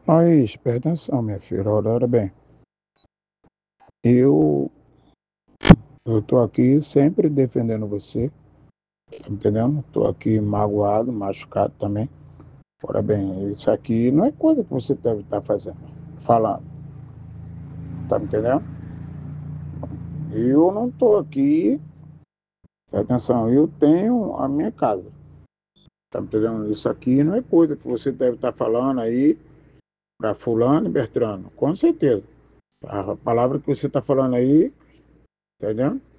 Mas, presta atenção, minha filha, olha bem. Eu, eu tô aqui sempre defendendo você, tá entendendo? Tô aqui magoado, machucado também. Ora bem, isso aqui não é coisa que você deve estar fazendo, falando, tá me entendendo? Eu não tô aqui, presta atenção, eu tenho a minha casa, tá me entendendo? Isso aqui não é coisa que você deve estar falando aí para fulano e Bertrano, com certeza. A palavra que você está falando aí, tá entendendo?